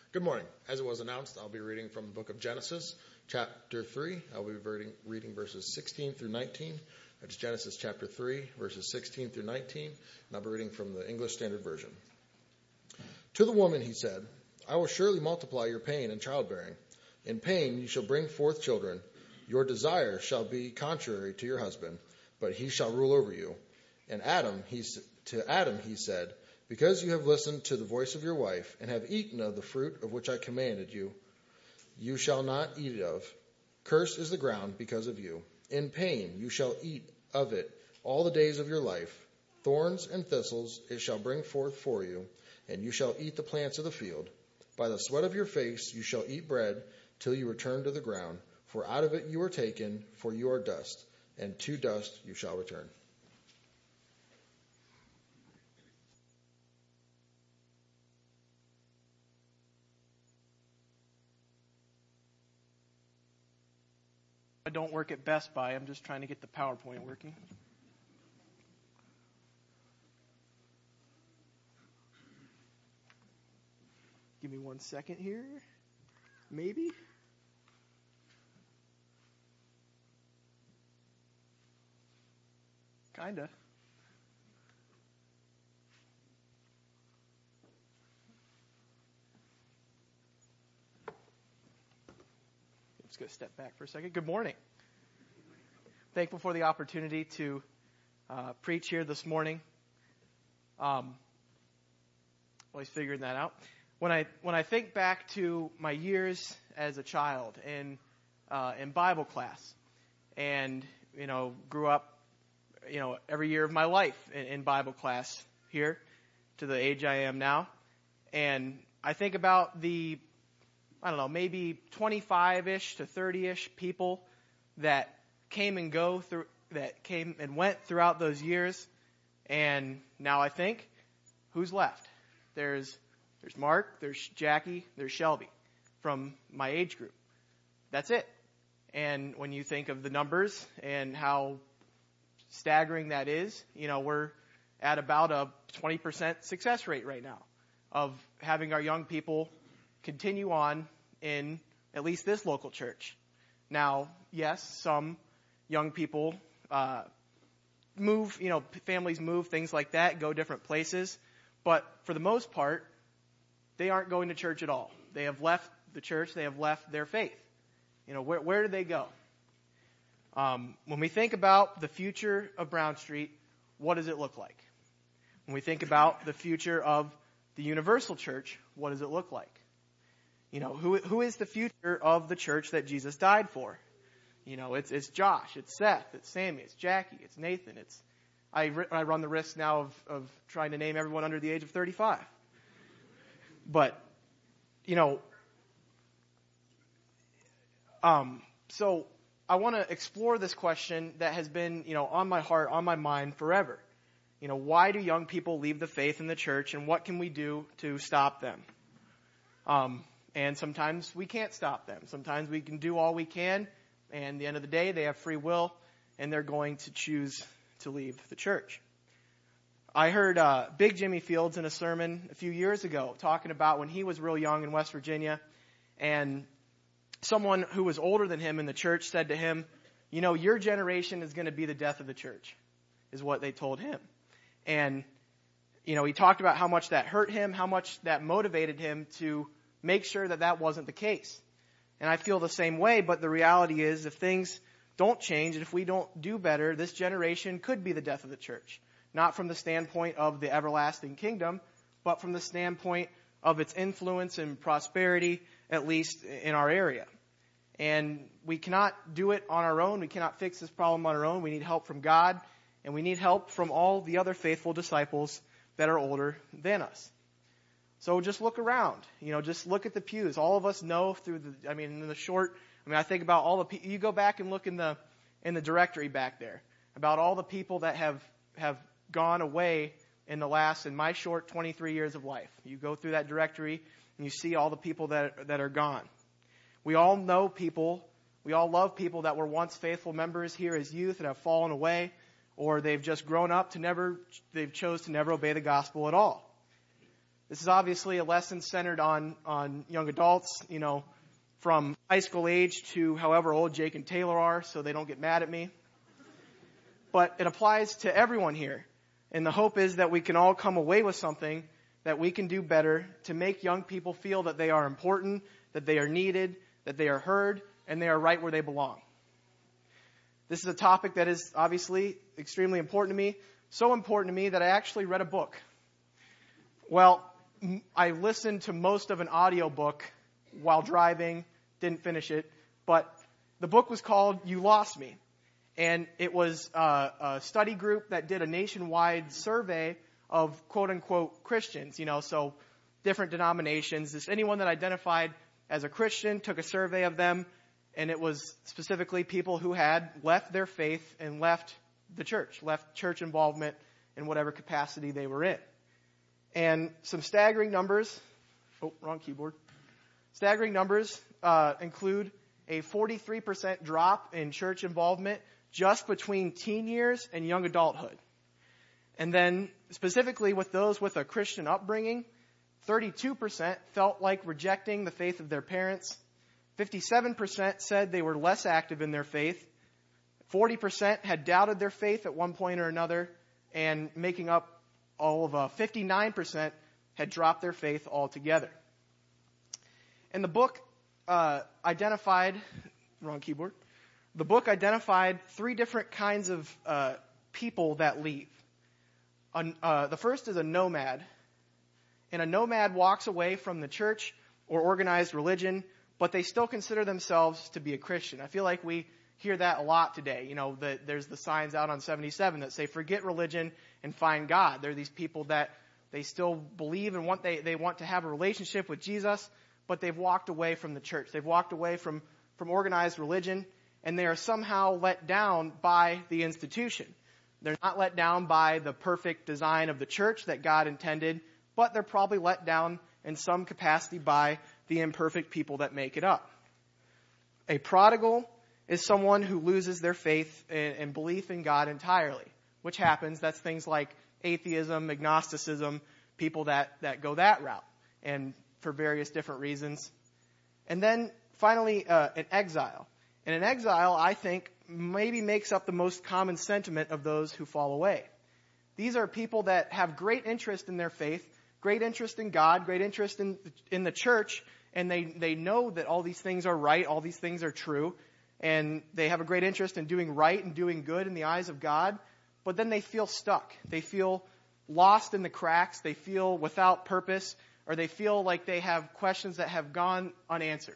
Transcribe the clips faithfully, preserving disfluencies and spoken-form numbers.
Good morning. As it was announced, I'll be reading from the book of Genesis, chapter three. I'll be reading, reading verses sixteen through nineteen. That's Genesis chapter three, verses sixteen through nineteen. And I'll be reading from the English Standard Version. To the woman he said, I will surely multiply your pain in childbearing. In pain you shall bring forth children. Your desire shall be contrary to your husband, but he shall rule over you. And Adam, he, to Adam he said, because you have listened to the voice of your wife, and have eaten of the fruit of which I commanded you, you shall not eat it of. Cursed is the ground because of you. In pain you shall eat of it all the days of your life. Thorns and thistles it shall bring forth for you, and you shall eat the plants of the field. By the sweat of your face you shall eat bread till you return to the ground, for out of it you are taken, for you are dust, and to dust you shall return. I don't work at Best Buy. I'm just trying to get the PowerPoint working. Give me one second here. Maybe. Kinda. Just going to step back for a second. Good morning. Thankful for the opportunity to uh, preach here this morning. Um, always figuring that out. When I when I think back to my years as a child in uh, in Bible class, and you know grew up, you know every year of my life in, in Bible class here, to the age I am now, and I think about the I don't know, maybe twenty-five-ish to thirty-ish people that came and go through, that came and went throughout those years. And now I think, who's left? There's, there's Mark, there's Jackie, there's Shelby from my age group. That's it. And when you think of the numbers and how staggering that is, you know, we're at about a twenty percent success rate right now of having our young people continue on in at least this local church. Now, yes, some young people uh, move, you know, families move, things like that, go different places. But for the most part, they aren't going to church at all. They have left the church. They have left their faith. You know, where, where do they go? Um, when we think about the future of Brown Street, what does it look like? When we think about the future of the Universal Church, what does it look like? You know, who who is the future of the church that Jesus died for? You know, it's it's Josh, it's Seth, it's Sammy, it's Jackie, it's Nathan. It's I I run the risk now of of trying to name everyone under the age of thirty-five. But you know, um, so I want to explore this question that has been, you know, on my heart, on my mind forever. You know, why do young people leave the faith in the church, and what can we do to stop them? Um. And sometimes we can't stop them. Sometimes we can do all we can, and at the end of the day, they have free will, and they're going to choose to leave the church. I heard uh, Big Jimmy Fields in a sermon a few years ago talking about when he was real young in West Virginia, and someone who was older than him in the church said to him, you know, your generation is going to be the death of the church, is what they told him. And, you know, he talked about how much that hurt him, how much that motivated him to make sure that that wasn't the case. And I feel the same way, but the reality is if things don't change and if we don't do better, this generation could be the death of the church. Not from the standpoint of the everlasting kingdom, but from the standpoint of its influence and prosperity, at least in our area. And we cannot do it on our own. We cannot fix this problem on our own. We need help from God, and we need help from all the other faithful disciples that are older than us. So just look around, you know, just look at the pews. All of us know through the, I mean, in the short, I mean, I think about all the people, you go back and look in the, in the directory back there about all the people that have, have gone away in the last, in my short twenty-three years of life. You go through that directory and you see all the people that, that are gone. We all know people, we all love people that were once faithful members here as youth and have fallen away, or they've just grown up to never, they've chose to never obey the gospel at all. This is obviously a lesson centered on, on young adults, you know, from high school age to however old Jake and Taylor are, so they don't get mad at me. But it applies to everyone here. And the hope is that we can all come away with something that we can do better to make young people feel that they are important, that they are needed, that they are heard, and they are right where they belong. This is a topic that is obviously extremely important to me, so important to me that I actually read a book. Well, I listened to most of an audiobook while driving, didn't finish it, but the book was called You Lost Me. And it was a, a study group that did a nationwide survey of quote-unquote Christians, you know, so different denominations. Just anyone that identified as a Christian took a survey of them, and it was specifically people who had left their faith and left the church, left church involvement in whatever capacity they were in. And some staggering numbers, oh, wrong keyboard. Staggering numbers uh, include a forty-three percent drop in church involvement just between teen years and young adulthood. And then specifically with those with a Christian upbringing, thirty-two percent felt like rejecting the faith of their parents. fifty-seven percent said they were less active in their faith. forty percent had doubted their faith at one point or another. And making up all of uh, fifty-nine percent had dropped their faith altogether. And the book uh, identified, wrong keyboard, the book identified three different kinds of uh, people that leave. Uh, uh, the first is a nomad. And a nomad walks away from the church or organized religion, but they still consider themselves to be a Christian. I feel like we hear that a lot today. You know, the, there's the signs out on seventy-seven that say, forget religion and find God. They're these people that they still believe and want, they, they want to have a relationship with Jesus, but they've walked away from the church. They've walked away from, from organized religion, and they are somehow let down by the institution. They're not let down by the perfect design of the church that God intended, but they're probably let down in some capacity by the imperfect people that make it up. A prodigal is someone who loses their faith and, and belief in God entirely, which happens. That's things like atheism, agnosticism, people that, that go that route, and for various different reasons. And then finally, uh, an exile. And an exile, I think, maybe makes up the most common sentiment of those who fall away. These are people that have great interest in their faith, great interest in God, great interest in, in the church, and they, they know that all these things are right, all these things are true, and they have a great interest in doing right and doing good in the eyes of God, but then they feel stuck. They feel lost in the cracks. They feel without purpose, or they feel like they have questions that have gone unanswered.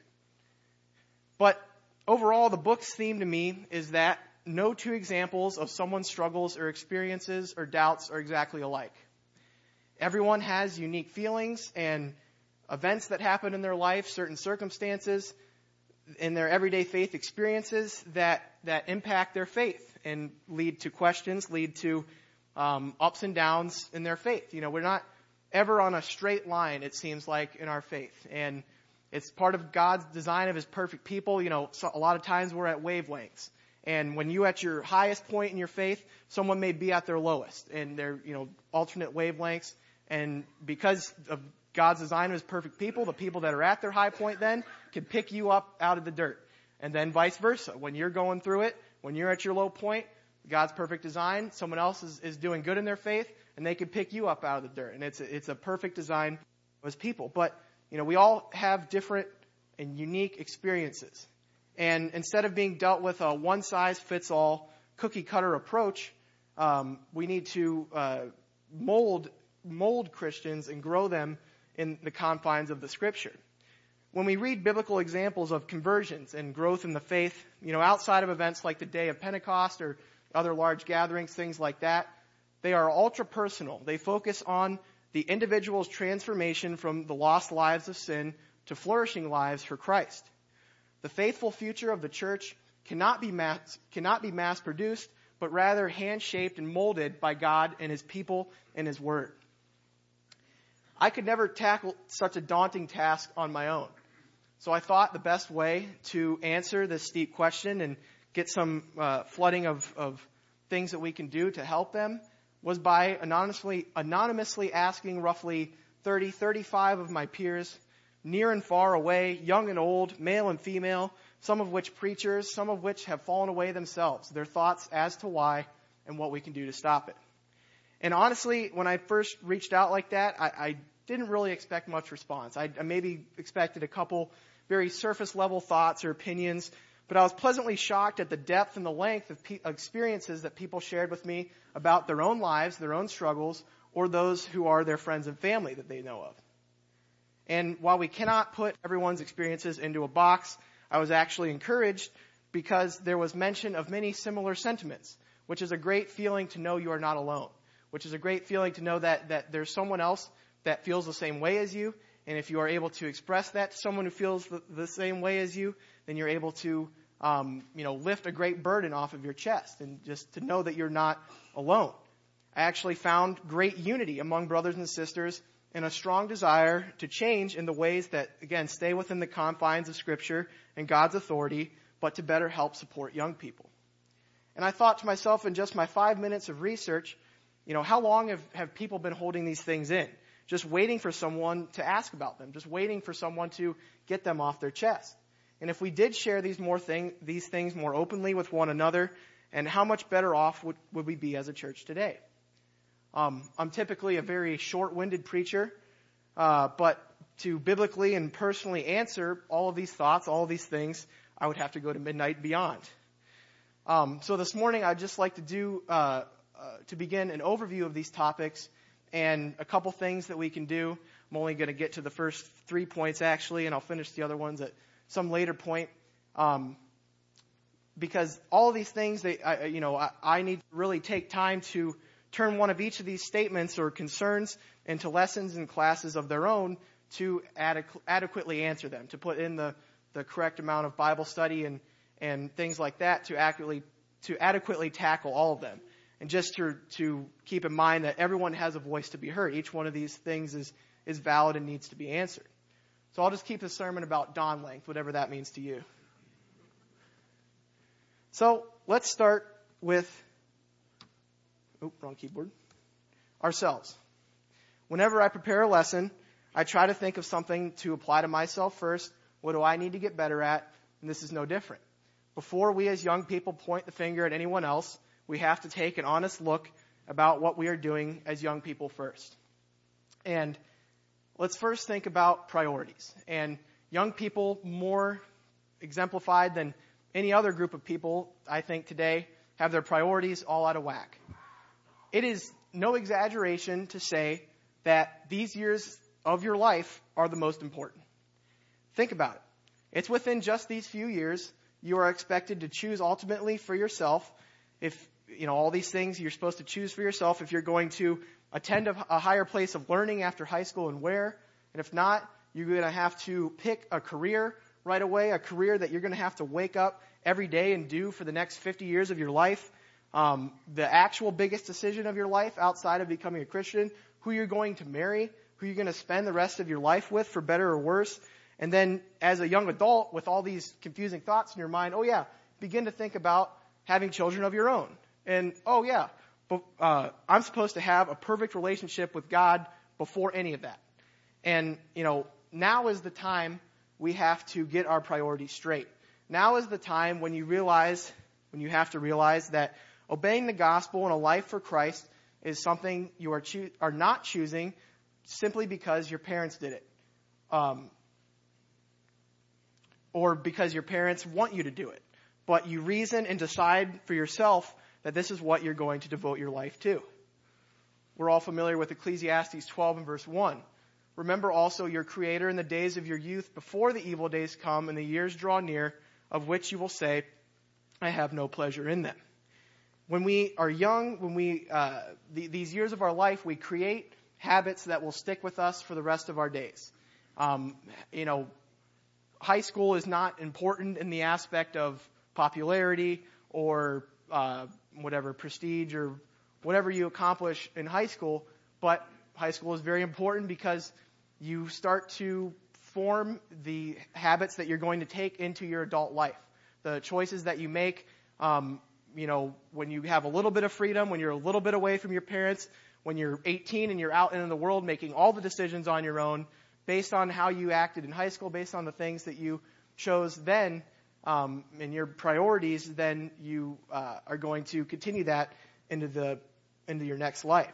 But overall, the book's theme to me is that no two examples of someone's struggles or experiences or doubts are exactly alike. Everyone has unique feelings and events that happen in their life, certain circumstances in their everyday faith experiences that, that impact their faith and lead to questions, lead to um, ups and downs in their faith. You know, we're not ever on a straight line, it seems like, in our faith. And it's part of God's design of His perfect people. You know, so a lot of times we're at wavelengths. And when you're at your highest point in your faith, someone may be at their lowest. And they're, you know, alternate wavelengths. And because of God's design of His perfect people, the people that are at their high point then can pick you up out of the dirt. And then vice versa. When you're going through it, when you're at your low point, God's perfect design, someone else is, is doing good in their faith, and they can pick you up out of the dirt. And it's a, it's a perfect design as people. But, you know, we all have different and unique experiences. And instead of being dealt with a one-size-fits-all cookie-cutter approach, um, we need to uh, mold mold Christians and grow them in the confines of the Scripture. When we read biblical examples of conversions and growth in the faith, you know, outside of events like the day of Pentecost or other large gatherings, things like that, they are ultra-personal. They focus on the individual's transformation from the lost lives of sin to flourishing lives for Christ. The faithful future of the church cannot be mass, cannot be mass-produced, but rather hand-shaped and molded by God and His people and His Word. I could never tackle such a daunting task on my own. So I thought the best way to answer this steep question and get some uh, flooding of, of things that we can do to help them was by anonymously, anonymously asking roughly thirty, thirty-five of my peers, near and far away, young and old, male and female, some of which preachers, some of which have fallen away themselves, their thoughts as to why and what we can do to stop it. And honestly, when I first reached out like that, I, I didn't really expect much response. I, I maybe expected a couple very surface level thoughts or opinions, but I was pleasantly shocked at the depth and the length of pe- experiences that people shared with me about their own lives, their own struggles, or those who are their friends and family that they know of. And while we cannot put everyone's experiences into a box, I was actually encouraged because there was mention of many similar sentiments, which is a great feeling to know you are not alone, which is a great feeling to know that, that there's someone else that feels the same way as you. And if you are able to express that to someone who feels the, the same way as you, then you're able to, um, you know, lift a great burden off of your chest and just to know that you're not alone. I actually found great unity among brothers and sisters and a strong desire to change in the ways that, again, stay within the confines of Scripture and God's authority, but to better help support young people. And I thought to myself in just my five minutes of research, you know, how long have, have people been holding these things in? Just waiting for someone to ask about them, just waiting for someone to get them off their chest. And if we did share these more thing, these things more openly with one another, and how much better off would, would we be as a church today? Um, I'm typically a very short-winded preacher, uh, but to biblically and personally answer all of these thoughts, all of these things, I would have to go to midnight beyond. Um, so this morning, I'd just like to do, uh, uh, to begin an overview of these topics and a couple things that we can do. I'm only going to get to the first three points, actually, and I'll finish the other ones at some later point. Um, because all of these things, they, I, you know, I, I need to really take time to turn one of each of these statements or concerns into lessons and classes of their own to adequ- adequately answer them, to put in the, the correct amount of Bible study and, and things like that to accurately, to adequately tackle all of them. And just to, to keep in mind that everyone has a voice to be heard. Each one of these things is, is valid and needs to be answered. So I'll just keep the sermon about dawn length, whatever that means to you. So let's start with, oh, wrong keyboard, ourselves. Whenever I prepare a lesson, I try to think of something to apply to myself first. What do I need to get better at? And this is no different. Before we as young people point the finger at anyone else, we have to take an honest look about what we are doing as young people first. And let's first think about priorities. And young people, more exemplified than any other group of people, I think today, have their priorities all out of whack. It is no exaggeration to say that these years of your life are the most important. Think about it. It's within just these few years you are expected to choose ultimately for yourself. If, you know, all these things you're supposed to choose for yourself, if you're going to attend a, a higher place of learning after high school and where, and if not, you're going to have to pick a career right away, a career that you're going to have to wake up every day and do for the next fifty years of your life. Um, the actual biggest decision of your life outside of becoming a Christian, who you're going to marry, who you're going to spend the rest of your life with for better or worse. And then as a young adult with all these confusing thoughts in your mind, oh yeah, begin to think about having children of your own. And oh yeah, but, uh, I'm supposed to have a perfect relationship with God before any of that. And, you know, now is the time we have to get our priorities straight. Now is the time when you realize, when you have to realize that obeying the gospel and a life for Christ is something you are choo- are not choosing simply because your parents did it. Um, or because your parents want you to do it. But you reason and decide for yourself that this is what you're going to devote your life to. We're all familiar with Ecclesiastes twelve and verse one. Remember also your Creator in the days of your youth before the evil days come and the years draw near, of which you will say, I have no pleasure in them. When we are young, when we uh, the, these years of our life, we create habits that will stick with us for the rest of our days. Um, you know, high school is not important in the aspect of popularity or uh, whatever prestige or whatever you accomplish in high school, but high school is very important because you start to form the habits that you're going to take into your adult life. The choices that you make, um, you know, when you have a little bit of freedom, when you're a little bit away from your parents, when you're eighteen and you're out in the world making all the decisions on your own based on how you acted in high school, based on the things that you chose then um, and your priorities, then you uh, are going to continue that into the into your next life.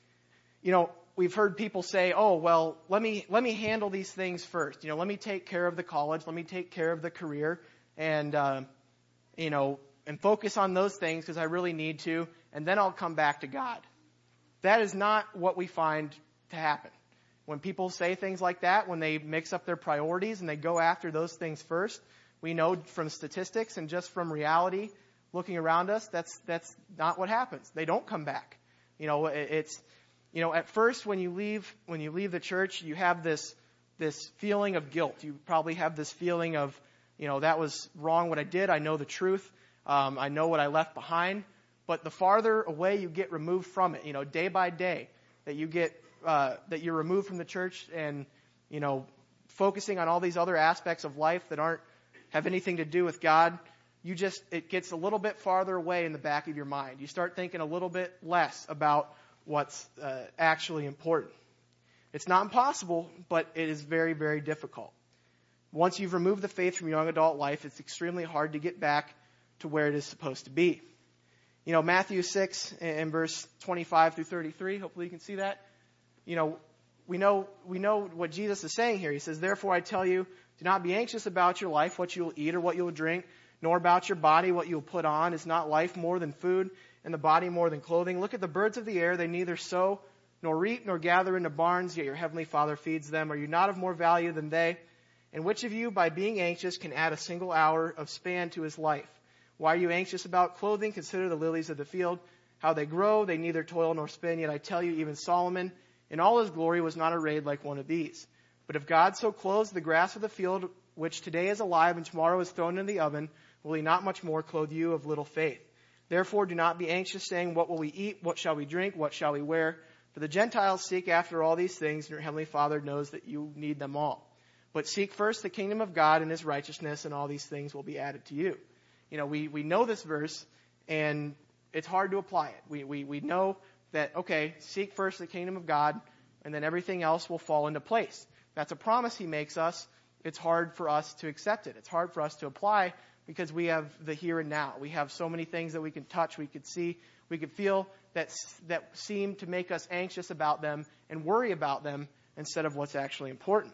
You know, we've heard people say, "Oh, well, let me let me handle these things first. You know, let me take care of the college, let me take care of the career, and uh, you know, and focus on those things because I really need to, and then I'll come back to God." That is not what we find to happen. When people say things like that, when they mix up their priorities and they go after those things first, we know from statistics and just from reality, looking around us, that's that's not what happens. They don't come back. You know, it's you know, at first when you leave when you leave the church, you have this this feeling of guilt. You probably have this feeling of, you know, that was wrong what I did. I know the truth. Um, I know what I left behind. But the farther away you get removed from it, you know, day by day, that you get uh, that you're removed from the church and, you know, focusing on all these other aspects of life that aren't have anything to do with God, you just it gets a little bit farther away in the back of your mind. You start thinking a little bit less about what's uh, actually important. It's not impossible, but it is very, very difficult. Once you've removed the faith from young adult life, it's extremely hard to get back to where it is supposed to be. You know, Matthew six and verse twenty-five through thirty-three, hopefully you can see that. You know, we know we know what Jesus is saying here. He says, "Therefore I tell you, do not be anxious about your life, what you will eat or what you will drink, nor about your body, what you will put on. Is not life more than food, and the body more than clothing? Look at the birds of the air. They neither sow nor reap nor gather into barns, yet your heavenly Father feeds them. Are you not of more value than they? And which of you, by being anxious, can add a single hour of span to his life? Why are you anxious about clothing? Consider the lilies of the field, how they grow. They neither toil nor spin. Yet I tell you, even Solomon, in all his glory, was not arrayed like one of these. But if God so clothes the grass of the field, which today is alive and tomorrow is thrown into the oven, will he not much more clothe you of little faith? Therefore do not be anxious, saying, what will we eat? What shall we drink? What shall we wear? For the Gentiles seek after all these things, and your heavenly Father knows that you need them all. But seek first the kingdom of God and his righteousness, and all these things will be added to you." You know, we, we know this verse, and it's hard to apply it. We, we, we know that, okay, seek first the kingdom of God, and then everything else will fall into place. That's a promise he makes us. It's hard for us to accept it. It's hard for us to apply because we have the here and now. We have so many things that we can touch, we could see, we could feel that, that seem to make us anxious about them and worry about them instead of what's actually important.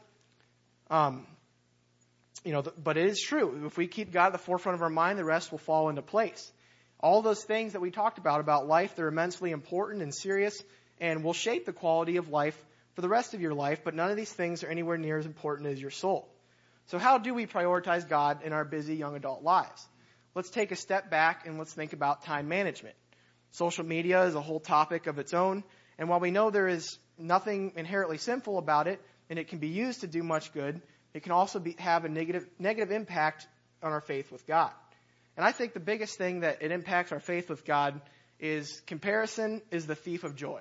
Um, you know, but it is true. If we keep God at the forefront of our mind, the rest will fall into place. All those things that we talked about, about life, they're immensely important and serious and will shape the quality of life for the rest of your life, but none of these things are anywhere near as important as your soul. So how do we prioritize God in our busy young adult lives? Let's take a step back and let's think about time management. Social media is a whole topic of its own, and while we know there is nothing inherently sinful about it, and it can be used to do much good, it can also be, have a negative negative impact on our faith with God. And I think the biggest thing that it impacts our faith with God is comparison is the thief of joy.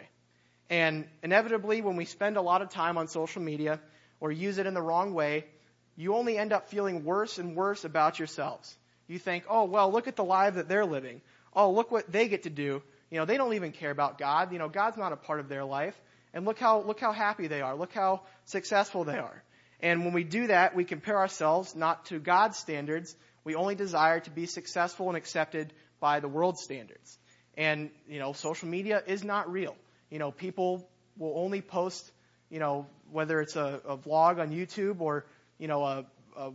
And inevitably, when we spend a lot of time on social media or use it in the wrong way, you only end up feeling worse and worse about yourselves. You think, oh, well, look at the life that they're living. Oh, look what they get to do. You know, they don't even care about God. You know, God's not a part of their life. And look how look how happy they are. Look how successful they are. And when we do that, we compare ourselves not to God's standards. We only desire to be successful and accepted by the world's standards. And, you know, social media is not real. You know, people will only post, you know, whether it's a, a vlog on YouTube or, you know, a, a,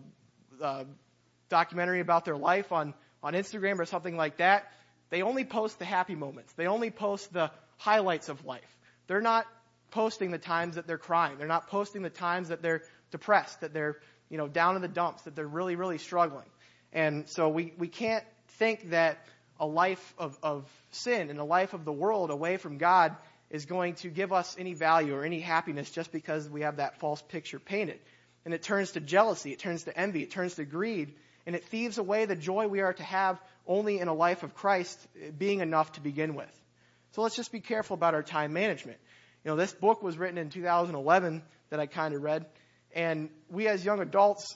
a documentary about their life on, on Instagram or something like that. They only post the happy moments. They only post the highlights of life. They're not posting the times that they're crying. They're not posting the times that they're depressed, that they're, you know, down in the dumps, that they're really, really struggling. And so we, we can't think that a life of, of sin and a life of the world away from God is going to give us any value or any happiness just because we have that false picture painted. And it turns to jealousy, it turns to envy, it turns to greed, and it thieves away the joy we are to have only in a life of Christ being enough to begin with. So let's just be careful about our time management. You know, this book was written in two thousand eleven that I kind of read, and we as young adults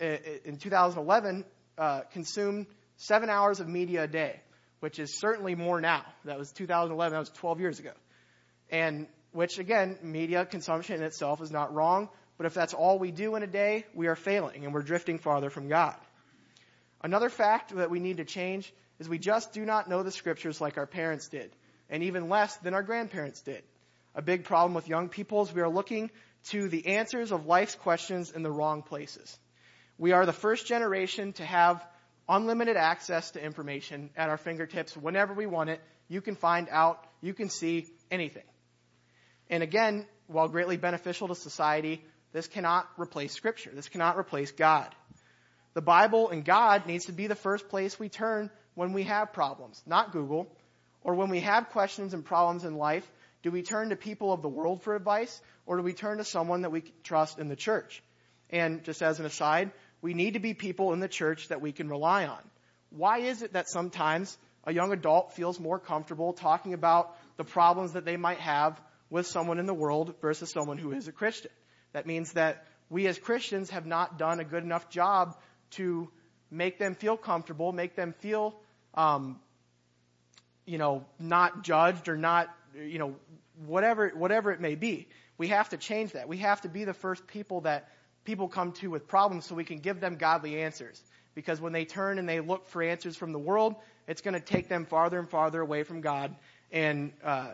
in two thousand eleven uh, consumed seven hours of media a day, which is certainly more now. That was two thousand eleven, that was twelve years ago. And which, again, media consumption in itself is not wrong, but if that's all we do in a day, we are failing and we're drifting farther from God. Another fact that we need to change is we just do not know the scriptures like our parents did, and even less than our grandparents did. A big problem with young people is we are looking to the answers of life's questions in the wrong places. We are the first generation to have unlimited access to information at our fingertips whenever we want it. You can find out, you can see anything. And again, while greatly beneficial to society, this cannot replace Scripture. This cannot replace God. The Bible and God needs to be the first place we turn when we have problems, not Google. Or when we have questions and problems in life, do we turn to people of the world for advice, or do we turn to someone that we trust in the church? And just as an aside, we need to be people in the church that we can rely on. Why is it that sometimes a young adult feels more comfortable talking about the problems that they might have with someone in the world versus someone who is a Christian? That means that we as Christians have not done a good enough job to make them feel comfortable, make them feel, um, you know, not judged or not, you know, whatever whatever it may be. We have to change that. We have to be the first people that people come to with problems so we can give them godly answers. Because when they turn and they look for answers from the world, it's going to take them farther and farther away from God and uh,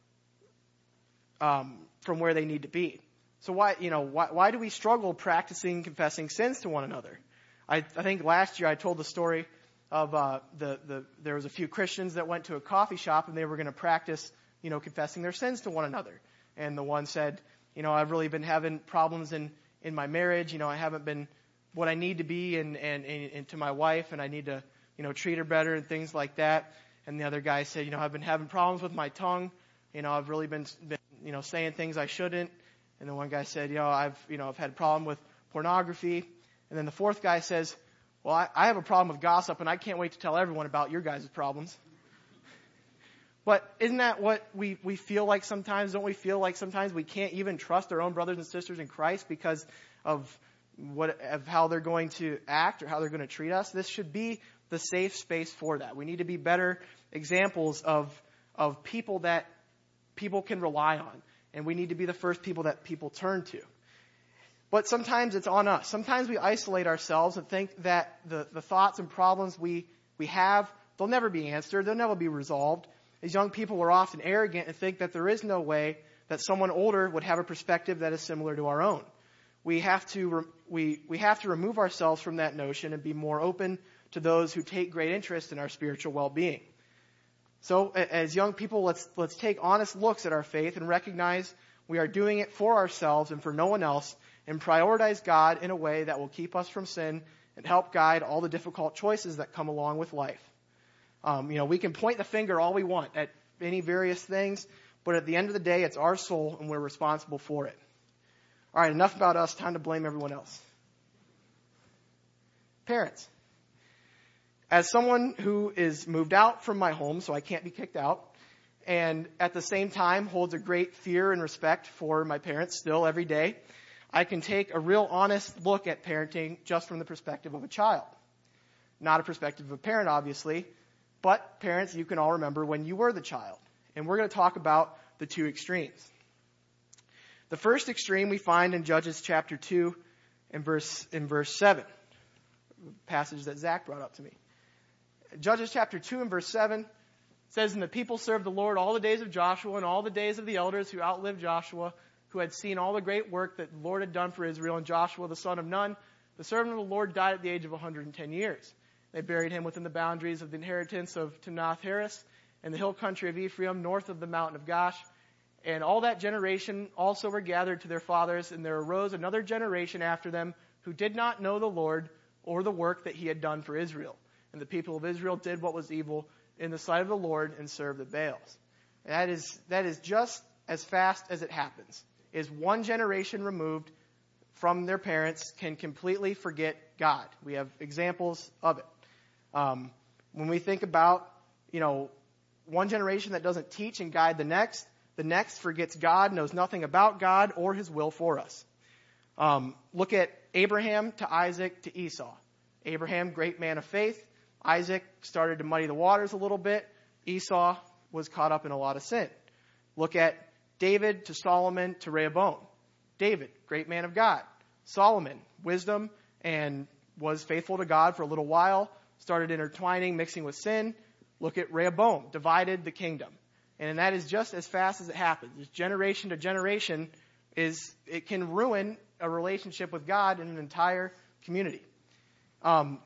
um, from where they need to be. So why, you know, why, why do we struggle practicing confessing sins to one another? I, I think last year I told the story of uh, the the there was a few Christians that went to a coffee shop and they were going to practice, you know, confessing their sins to one another. And the one said, you know, I've really been having problems in, in my marriage. You know, I haven't been what I need to be and, and, and, and to my wife, and I need to, you know, treat her better and things like that. And the other guy said, you know, I've been having problems with my tongue. You know, I've really been, been you know, saying things I shouldn't. And the one guy said, you know, I've, you know, I've had a problem with pornography. And then the fourth guy says, well, I, I have a problem with gossip, and I can't wait to tell everyone about your guys' problems. But isn't that what we, we feel like sometimes? Don't we feel like sometimes we can't even trust our own brothers and sisters in Christ because of what of how they're going to act or how they're going to treat us? This should be the safe space for that. We need to be better examples of of people that people can rely on. And we need to be the first people that people turn to. But sometimes it's on us. Sometimes we isolate ourselves and think that the, the thoughts and problems we, we have, they'll never be answered. They'll never be resolved. As young people, we're often arrogant and think that there is no way that someone older would have a perspective that is similar to our own. We have to, re- we, we have to remove ourselves from that notion and be more open to those who take great interest in our spiritual well-being. So as young people, let's, let's take honest looks at our faith and recognize we are doing it for ourselves and for no one else, and prioritize God in a way that will keep us from sin and help guide all the difficult choices that come along with life. Um, you know, we can point the finger all we want at any various things, but at the end of the day, it's our soul and we're responsible for it. All right, enough about us. Time to blame everyone else. Parents. As someone who is moved out from my home, so I can't be kicked out, and at the same time holds a great fear and respect for my parents still every day, I can take a real honest look at parenting just from the perspective of a child. Not a perspective of a parent, obviously, but parents, you can all remember when you were the child. And we're going to talk about the two extremes. The first extreme we find in Judges chapter two and verse, in verse seven, passage that Zach brought up to me. Judges chapter two and verse seven says, and the people served the Lord all the days of Joshua and all the days of the elders who outlived Joshua, who had seen all the great work that the Lord had done for Israel. And Joshua, the son of Nun, the servant of the Lord, died at the age of one hundred ten years. They buried him within the boundaries of the inheritance of Timnath-Heres and the hill country of Ephraim, north of the mountain of Gosh. And all that generation also were gathered to their fathers, and there arose another generation after them who did not know the Lord or the work that he had done for Israel. And the people of Israel did what was evil in the sight of the Lord and served the Baals. And that is, that is just as fast as it happens. Is one generation removed from their parents can completely forget God. We have examples of it. Um, when we think about, you know, one generation that doesn't teach and guide the next, the next forgets God, knows nothing about God or his will for us. Um, look at Abraham to Isaac to Esau. Abraham, great man of faith. Isaac started to muddy the waters a little bit. Esau was caught up in a lot of sin. Look at David to Solomon to Rehoboam. David, great man of God. Solomon, wisdom, and was faithful to God for a little while, started intertwining, mixing with sin. Look at Rehoboam, divided the kingdom. And that is just as fast as it happens. It's generation to generation, is it can ruin a relationship with God in an entire community. Um,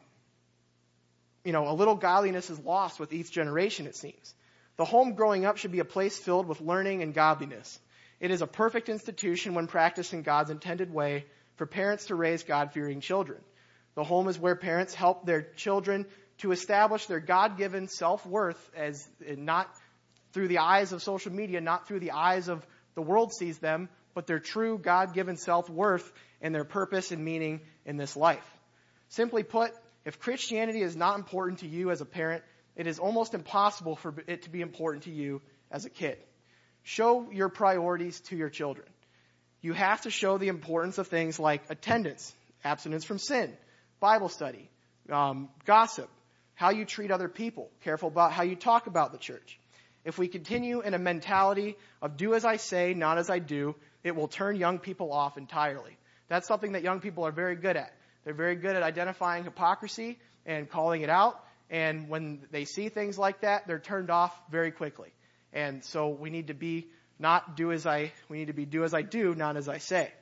you know, a little godliness is lost with each generation, it seems. The home growing up should be a place filled with learning and godliness. It is a perfect institution when practiced in God's intended way for parents to raise God-fearing children. The home is where parents help their children to establish their God-given self-worth as not through the eyes of social media, not through the eyes of the world sees them, but their true God-given self-worth and their purpose and meaning in this life. Simply put, if Christianity is not important to you as a parent, it is almost impossible for it to be important to you as a kid. Show your priorities to your children. You have to show the importance of things like attendance, abstinence from sin, Bible study, um, gossip, how you treat other people, careful about how you talk about the church. If we continue in a mentality of do as I say, not as I do, it will turn young people off entirely. That's something that young people are very good at. They're very good at identifying hypocrisy and calling it out. And when they see things like that, they're turned off very quickly. And so we need to be not do as I, we need to be do as I do, not as I say.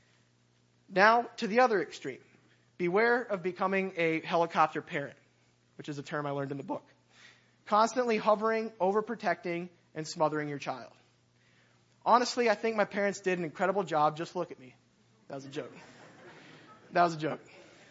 Now to the other extreme. Beware of becoming a helicopter parent, which is a term I learned in the book. Constantly hovering, overprotecting, and smothering your child. Honestly, I think my parents did an incredible job. Just look at me. That was a joke. That was a joke.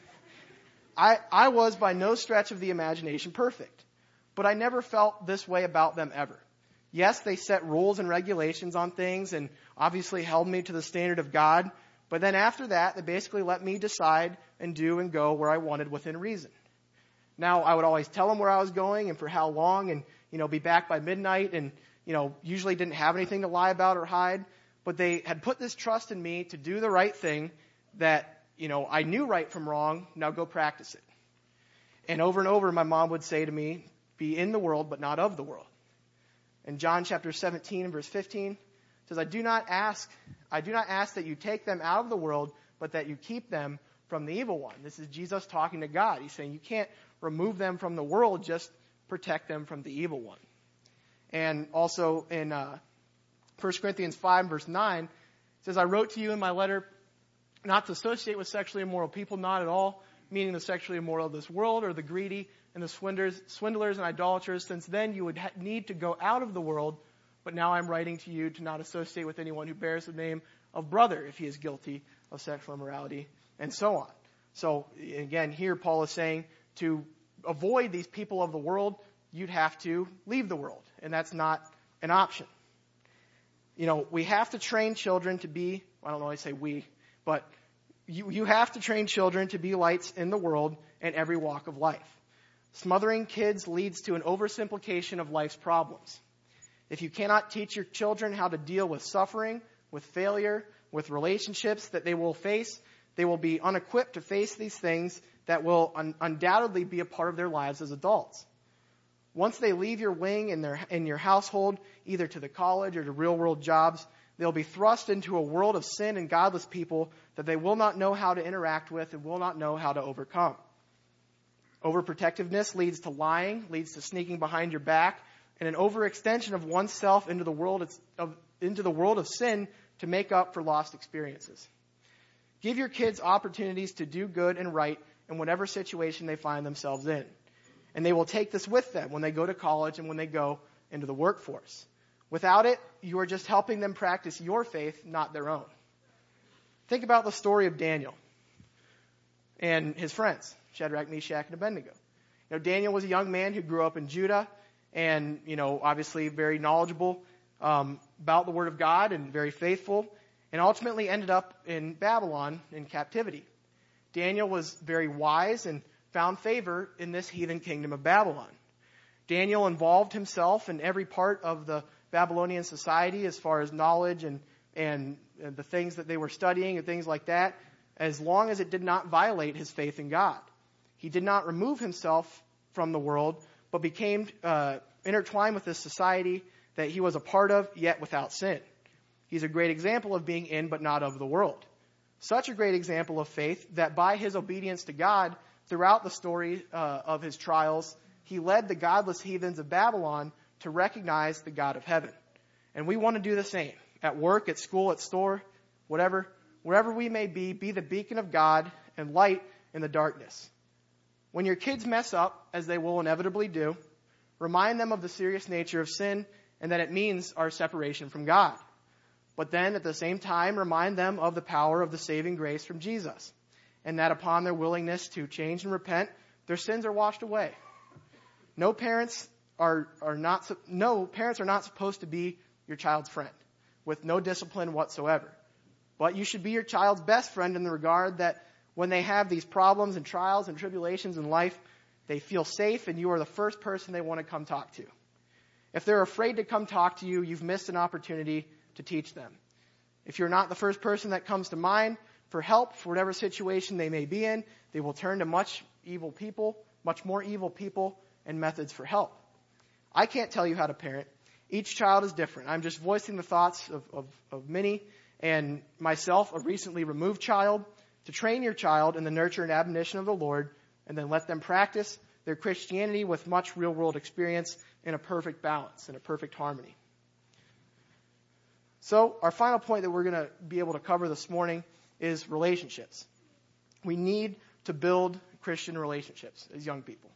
I, I was by no stretch of the imagination perfect, but I never felt this way about them ever. Yes, they set rules and regulations on things and obviously held me to the standard of God, but then after that, they basically let me decide and do and go where I wanted within reason. Now, I would always tell them where I was going and for how long and, you know, be back by midnight and, you know, usually didn't have anything to lie about or hide, but they had put this trust in me to do the right thing that, you know, I knew right from wrong, now go practice it. And over and over, my mom would say to me, be in the world, but not of the world. In John chapter seventeen and verse fifteen, it says, I do not ask, I do not ask that you take them out of the world, but that you keep them from the evil one. This is Jesus talking to God. He's saying you can't remove them from the world, just protect them from the evil one. And also in uh, First Corinthians five, verse nine, it says, I wrote to you in my letter not to associate with sexually immoral people, not at all, meaning the sexually immoral of this world or the greedy and the swindlers, swindlers and idolaters, since then you would ha- need to go out of the world. But now I'm writing to you to not associate with anyone who bears the name of brother if he is guilty of sexual immorality, and so on. So again, here Paul is saying to avoid these people of the world, you'd have to leave the world, and that's not an option. You know, we have to train children to be, I don't know why I say we, but you, you have to train children to be lights in the world in every walk of life. Smothering kids leads to an oversimplification of life's problems. If you cannot teach your children how to deal with suffering, with failure, with relationships that they will face, they will be unequipped to face these things that will un- undoubtedly be a part of their lives as adults. Once they leave your wing in their in your household, either to the college or to real-world jobs, they'll be thrust into a world of sin and godless people that they will not know how to interact with and will not know how to overcome. Overprotectiveness leads to lying, leads to sneaking behind your back, and an overextension of oneself into the world of, into the world of sin to make up for lost experiences. Give your kids opportunities to do good and right in whatever situation they find themselves in. And they will take this with them when they go to college and when they go into the workforce. Without it, you are just helping them practice your faith, not their own. Think about the story of Daniel and his friends, Shadrach, Meshach, and Abednego. You know, Daniel was a young man who grew up in Judah and, you know, obviously very knowledgeable um, about the Word of God and very faithful, and ultimately ended up in Babylon in captivity. Daniel was very wise and found favor in this heathen kingdom of Babylon. Daniel involved himself in every part of the Babylonian society as far as knowledge and, and, and the things that they were studying and things like that, as long as it did not violate his faith in God. He did not remove himself from the world, but became uh, intertwined with this society that he was a part of, yet without sin. He's a great example of being in but not of the world. Such a great example of faith that by his obedience to God throughout the story uh, of his trials, he led the godless heathens of Babylon to recognize the God of heaven. And we want to do the same. At work, at school, at store, whatever, wherever we may be, be the beacon of God and light in the darkness. When your kids mess up, as they will inevitably do, remind them of the serious nature of sin and that it means our separation from God. But then, at the same time, remind them of the power of the saving grace from Jesus, and that upon their willingness to change and repent, their sins are washed away. No parents are, are not no parents are not supposed to be your child's friend, with no discipline whatsoever. But you should be your child's best friend in the regard that when they have these problems and trials and tribulations in life, they feel safe and you are the first person they want to come talk to. If they're afraid to come talk to you, you've missed an opportunity to teach them. If you're not the first person that comes to mind for help for whatever situation they may be in, they will turn to much evil people, much more evil people and methods for help. I can't tell you how to parent. Each child is different. I'm just voicing the thoughts of, of, of many and myself, a recently removed child, to train your child in the nurture and admonition of the Lord and then let them practice their Christianity with much real-world experience in a perfect balance, in a perfect harmony. So our final point that we're going to be able to cover this morning is relationships. We need to build Christian relationships as young people.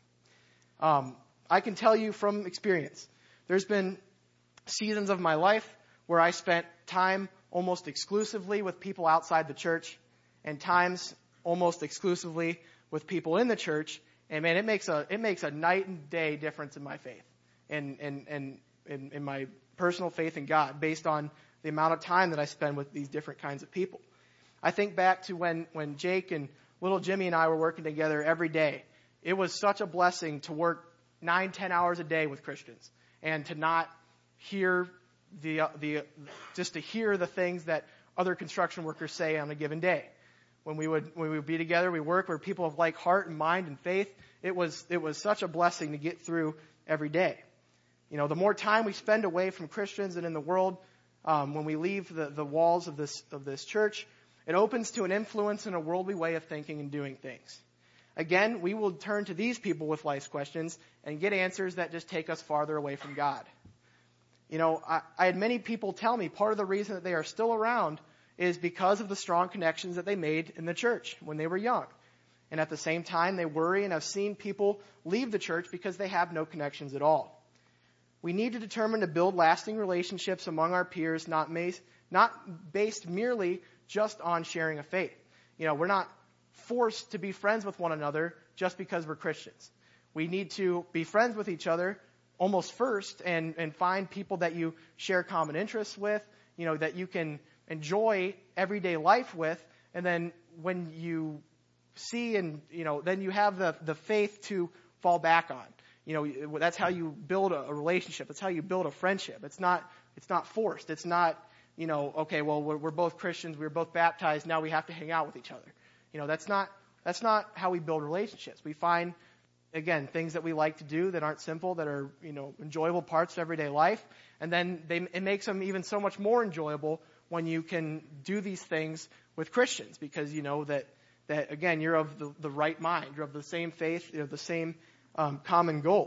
Um, I can tell you from experience, there's been seasons of my life where I spent time almost exclusively with people outside the church and times almost exclusively with people in the church. And man, it makes a it makes a night and day difference in my faith and and and in, in my personal faith in God based on the amount of time that I spend with these different kinds of people. I think back to when, when Jake and little Jimmy and I were working together every day. It was such a blessing to work nine, ten hours a day with Christians and to not hear the, the, just to hear the things that other construction workers say on a given day. When we would, when we would be together, we work with people of like heart and mind and faith. It was, it was such a blessing to get through every day. You know, the more time we spend away from Christians and in the world, Um, when we leave the, the walls of this of this church, it opens to an influence and a worldly way of thinking and doing things. Again, we will turn to these people with life's questions and get answers that just take us farther away from God. You know, I, I had many people tell me part of the reason that they are still around is because of the strong connections that they made in the church when they were young. And at the same time, they worry and have seen people leave the church because they have no connections at all. We need to determine to build lasting relationships among our peers, not, mas- not based merely just on sharing a faith. You know, we're not forced to be friends with one another just because we're Christians. We need to be friends with each other almost first and, and find people that you share common interests with, you know, that you can enjoy everyday life with. And then when you see and, you know, then you have the, the faith to fall back on. You know, that's how you build a relationship. That's how you build a friendship. It's not, it's not forced. It's not, you know, okay, well, we're, we're both Christians. We're both baptized. Now we have to hang out with each other. You know, that's not, that's not how we build relationships. We find, again, things that we like to do that aren't simple, that are, you know, enjoyable parts of everyday life. And then they, it makes them even so much more enjoyable when you can do these things with Christians because you know that, that again, you're of the, the right mind. You're of the same faith. You're of the same Um, common goal.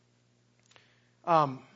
Um,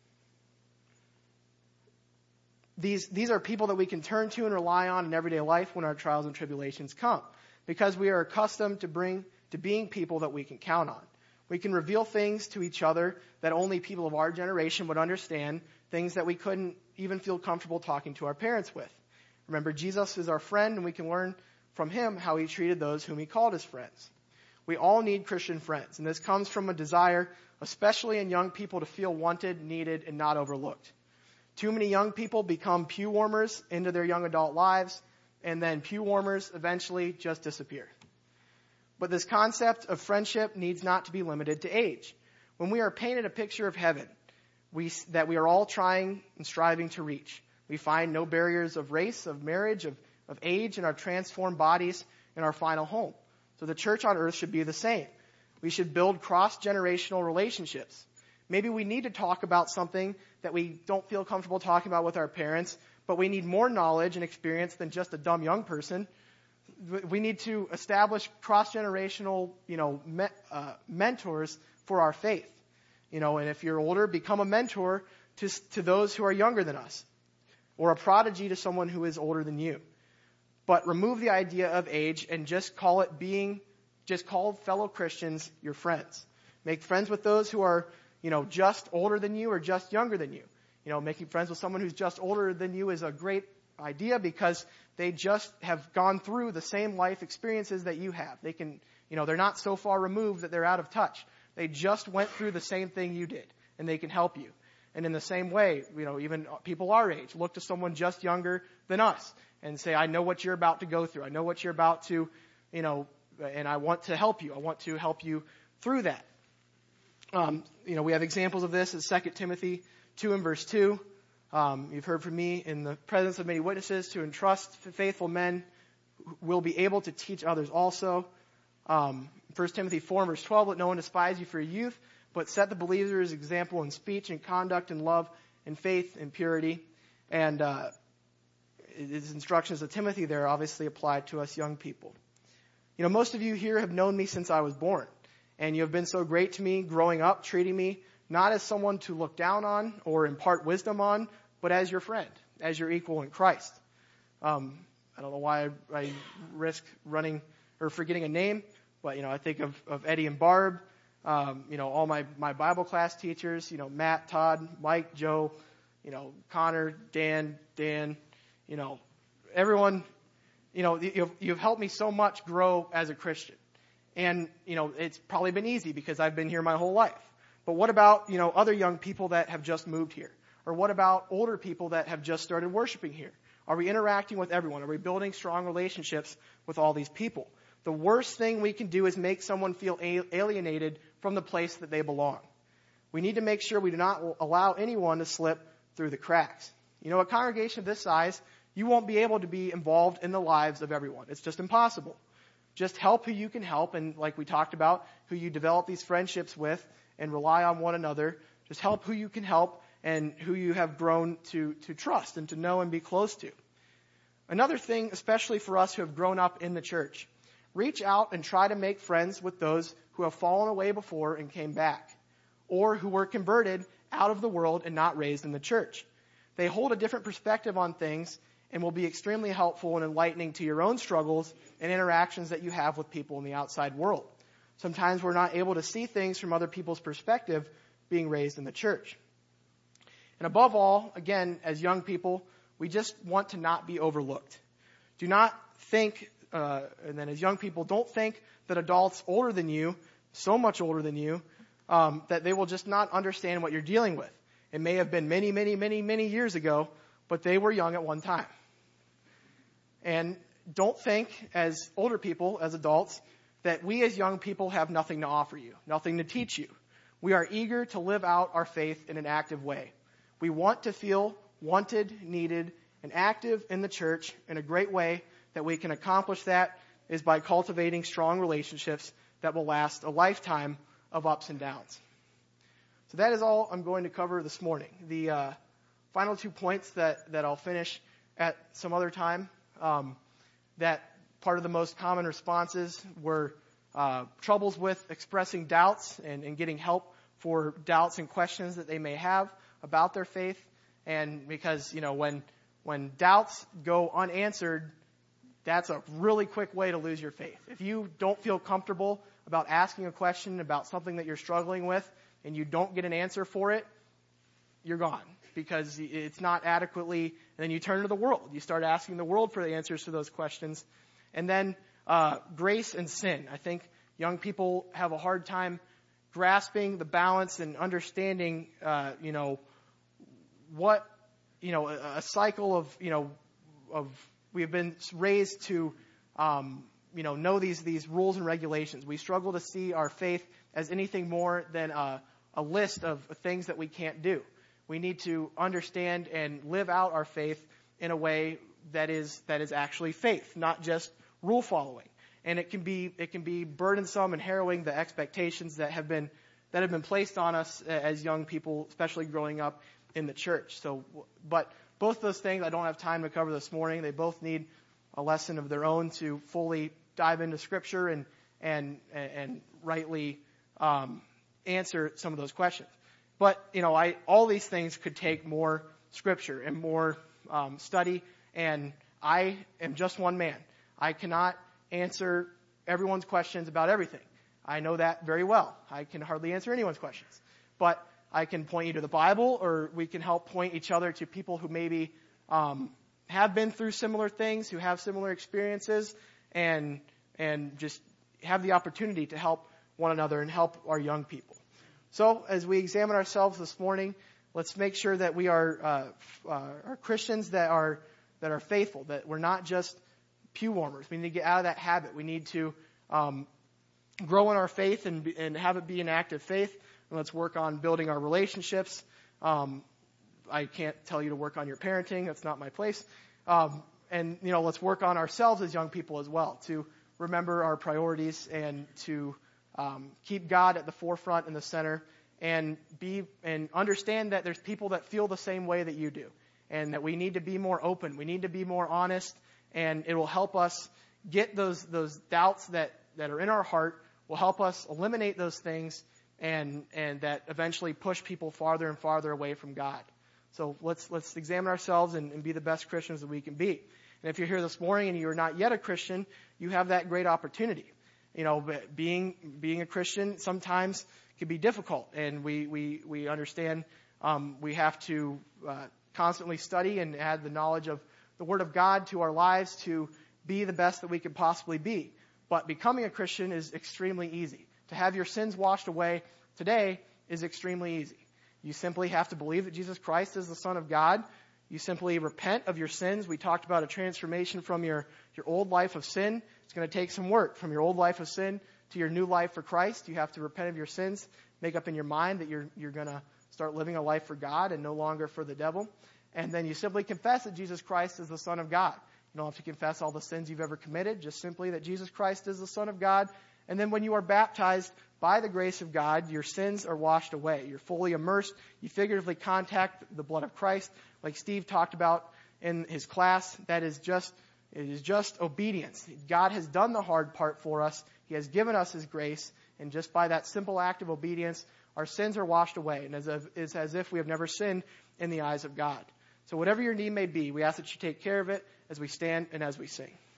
these these are people that we can turn to and rely on in everyday life when our trials and tribulations come, because we are accustomed to bring to being people that we can count on. We can reveal things to each other that only people of our generation would understand, things that we couldn't even feel comfortable talking to our parents with. Remember, Jesus is our friend, and we can learn from him how he treated those whom he called his friends. We all need Christian friends, and this comes from a desire, especially in young people, to feel wanted, needed, and not overlooked. Too many young people become pew warmers into their young adult lives, and then pew warmers eventually just disappear. But this concept of friendship needs not to be limited to age. When we are painted a picture of heaven we, that we are all trying and striving to reach, we find no barriers of race, of marriage, of, of age in our transformed bodies in our final home. So the church on earth should be the same. We should build cross-generational relationships. Maybe we need to talk about something that we don't feel comfortable talking about with our parents, but we need more knowledge and experience than just a dumb young person. We need to establish cross-generational, you know, me, uh, mentors for our faith. You know, and if you're older, become a mentor to, to those who are younger than us, or a prodigy to someone who is older than you. But remove the idea of age and just call it being, just call fellow Christians your friends. Make friends with those who are, you know, just older than you or just younger than you. You know, making friends with someone who's just older than you is a great idea because they just have gone through the same life experiences that you have. They can, you know, they're not so far removed that they're out of touch. They just went through the same thing you did, and they can help you. And in the same way, you know, even people our age, look to someone just younger than us and say, I know what you're about to go through. I know what you're about to, you know, and I want to help you. I want to help you through that. Um, you know, we have examples of this in Second Timothy two and verse two. Um, you've heard from me, in the presence of many witnesses, to entrust faithful men who will be able to teach others also. Um, First Timothy four and verse twelve, let no one despise you for your youth, but set the believers example in speech and conduct and love and faith and purity. And uh, his instructions to Timothy there obviously apply to us young people. You know, most of you here have known me since I was born, and you have been so great to me growing up, treating me not as someone to look down on or impart wisdom on, but as your friend, as your equal in Christ. Um, I don't know why I, I risk running or forgetting a name, but, you know, I think of, of Eddie and Barb, um, you know, all my, my Bible class teachers, you know, Matt, Todd, Mike, Joe, you know, Connor, Dan, Dan, you know, everyone, you know, you've, you've helped me so much grow as a Christian. And, you know, it's probably been easy because I've been here my whole life. But what about, you know, other young people that have just moved here? Or what about older people that have just started worshiping here? Are we interacting with everyone? Are we building strong relationships with all these people? The worst thing we can do is make someone feel alienated from the place that they belong. We need to make sure we do not allow anyone to slip through the cracks. You know, a congregation of this size, you won't be able to be involved in the lives of everyone. It's just impossible. Just help who you can help, and like we talked about, who you develop these friendships with and rely on one another. Just help who you can help and who you have grown to, to trust and to know and be close to. Another thing, especially for us who have grown up in the church, reach out and try to make friends with those who have fallen away before and came back, or who were converted out of the world and not raised in the church. They hold a different perspective on things and will be extremely helpful and enlightening to your own struggles and interactions that you have with people in the outside world. Sometimes we're not able to see things from other people's perspective being raised in the church. And above all, again, as young people, we just want to not be overlooked. Do not think, uh, and then as young people, don't think that adults older than you, so much older than you, um, that they will just not understand what you're dealing with. It may have been many, many, many, many years ago, but they were young at one time. And don't think, as older people, as adults, that we as young people have nothing to offer you, nothing to teach you. We are eager to live out our faith in an active way. We want to feel wanted, needed, and active in the church, in a great way that we can accomplish that is by cultivating strong relationships that will last a lifetime of ups and downs. So that is all I'm going to cover this morning. The uh, final two points that, that I'll finish at some other time, um, that part of the most common responses were uh, troubles with expressing doubts and, and getting help for doubts and questions that they may have about their faith. And because, you know, when when doubts go unanswered, that's a really quick way to lose your faith. If you don't feel comfortable about asking a question about something that you're struggling with and you don't get an answer for it, you're gone because it's not adequately, and then you turn to the world. You start asking the world for the answers to those questions. And then uh, grace and sin. I think young people have a hard time grasping the balance and understanding, uh, you know, what, you know, a, a cycle of, you know, of we've been raised to, um, you know, know these these rules and regulations. We struggle to see our faith as anything more than a, a list of things that we can't do. We need to understand and live out our faith in a way that is that is actually faith, not just rule following. And it can be it can be burdensome and harrowing, the expectations that have been that have been placed on us as young people, especially growing up in the church. So, but both those things I don't have time to cover this morning. They both need a lesson of their own to fully dive into Scripture and and and rightly um, answer some of those questions. But you know, I all these things could take more Scripture and more um, study, and I am just one man. I cannot answer everyone's questions about everything. I know that very well. I can hardly answer anyone's questions. But I can point you to the Bible, or we can help point each other to people who maybe um, have been through similar things, who have similar experiences, and and just have the opportunity to help one another and help our young people. So as we examine ourselves this morning, let's make sure that we are, uh, uh, are Christians that are that are faithful, that we're not just pew warmers. We need to get out of that habit. We need to um, grow in our faith and, be, and have it be an active faith. And let's work on building our relationships. Um, I can't tell you to work on your parenting. That's not my place. Um, and, you know, let's work on ourselves as young people as well, to remember our priorities and to um, keep God at the forefront and the center, and be and understand that there's people that feel the same way that you do, and that we need to be more open. We need to be more honest, and it will help us get those those doubts that, that are in our heart, will help us eliminate those things, and and that eventually push people farther and farther away from God. So let's let's examine ourselves and, and be the best Christians that we can be. And if you're here this morning and you're not yet a Christian, you have that great opportunity. You know, being being a Christian sometimes can be difficult, and we we we understand um, we have to uh, constantly study and add the knowledge of the Word of God to our lives to be the best that we could possibly be. But becoming a Christian is extremely easy. To have your sins washed away today is extremely easy. You simply have to believe that Jesus Christ is the Son of God. You simply repent of your sins. We talked about a transformation from your, your old life of sin. It's going to take some work from your old life of sin to your new life for Christ. You have to repent of your sins, make up in your mind that you're you're going to start living a life for God and no longer for the devil. And then you simply confess that Jesus Christ is the Son of God. You don't have to confess all the sins you've ever committed, just simply that Jesus Christ is the Son of God. And then when you are baptized by the grace of God, your sins are washed away. You're fully immersed. You figuratively contact the blood of Christ, like Steve talked about in his class. That is just, it is just obedience. God has done the hard part for us. He has given us His grace. And just by that simple act of obedience, our sins are washed away. And it's as if we have never sinned in the eyes of God. So whatever your need may be, we ask that you take care of it as we stand and as we sing.